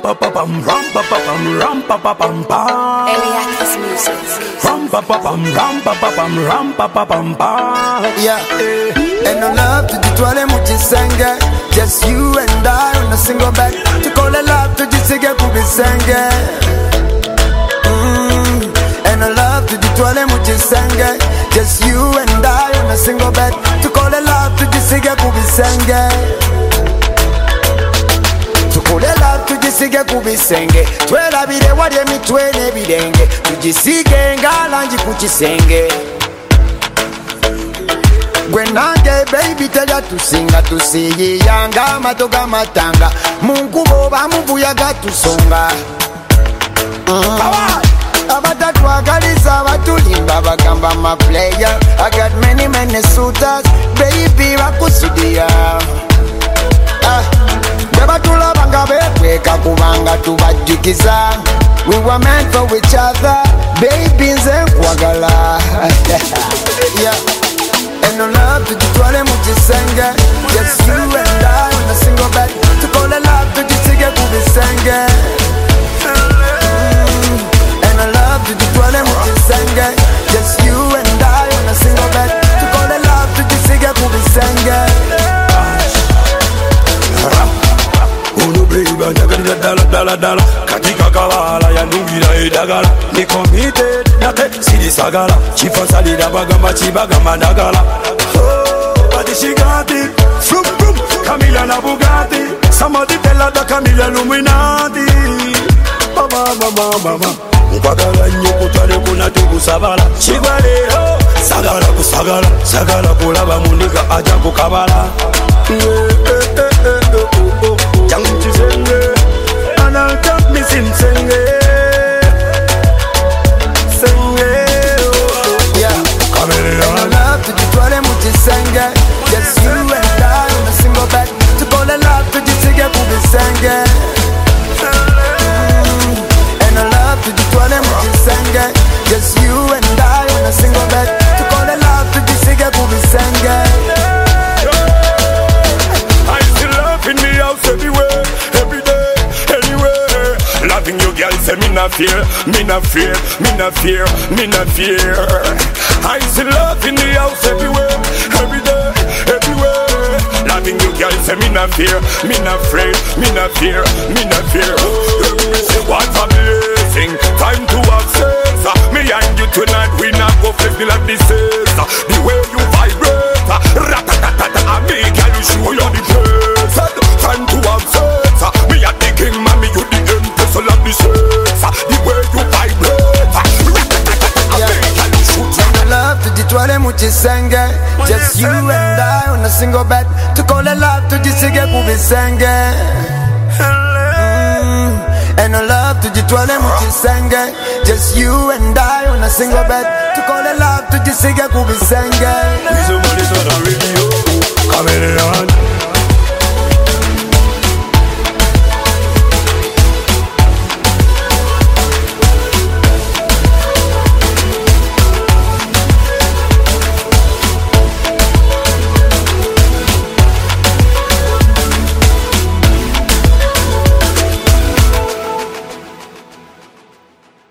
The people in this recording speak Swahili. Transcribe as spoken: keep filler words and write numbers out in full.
pa pa pam, ram pa pa pam, ram pa pa pam pam. Eliakis Music. Ram pa pa pam, ram pa pa pam, ram pa pa pam pam. Yeah, and no love to the twelve muchisenge. Just you and I on a single bed. To call a love to the sige kubisenge. Mm, and no love to the twelve muchisenge. Just you and I on a single bed. To call a love to the sige kubisenge. Tukule love tujisige kubisenge. Twela bide wade mitwene bidenge. Tujisige ngalanji kuchisenge. Gwenange baby tell tusinga tusiye yanga matoga matanga. Mungu boba mubuyaga tusonga. Mm. Abata twagaliza batulimba bagamba my player. I got many many suitors. Baby bakusudia. Ah. Nebatula banga bekweka kubanga tubajikiza. We were meant for each other. Baby nze nkwagala. Yeah. And no love to the twelve muchisenge. Just you and I on a single bed. To call a love to the sige kubisenge. Mm. And no love to the twelve muchisenge. Just you and I on a single bed. To call a love to the sige kubisenge. Unu baby, jagadija dala dala dala. Katika kawala ya nungira edagala. Ni committed, nate sidi sagala. Chifa salida bagamba chibagamba dagala. Oh, but she got it. Vroom vroom, Camilla na Bugatti. Somebody tell her that Camilla Illuminati. Mama mama mama. Mpagala nyoko twale kuna tuku sabala. Chigwale ho, sagala kusagala. Sagala kulaba munika aja kukabala. Yeah, eh, eh, eh, oh, oh, oh. Janchi senge, and I'll talk me sin senge, senge. Yeah, come in on love to the twelve muchisenge. Just you and I on a single bed. To call a love to the sige kubisenge. Mm. And a love to the twelve muchisenge. Just you and I on a single bed. To call a love to the sige kubisenge. In the house everywhere, every day, anywhere. Loving you, girl, say me not fear, me not fear, me not fear, me not fear. I see love in the house everywhere, every day, everywhere. Loving you, girl, say me not fear, me not afraid, me not fear, me not fear. What a blessing, time to have sex. Me and you tonight, we not go flex me like this is. The way you vibrate, ratatatata, I make you show you the place. Time to have sex. Me a the king, mommy, you the empress. I love the sex. The way you vibrate. Yeah. Love to the twelve muchisenge. Just you and I on a single bed. To call a love to the sige kubisenge. Mm. And no love to the twelve muchisenge. Just you and I on a single bed. To call a love to the sige kubisenge.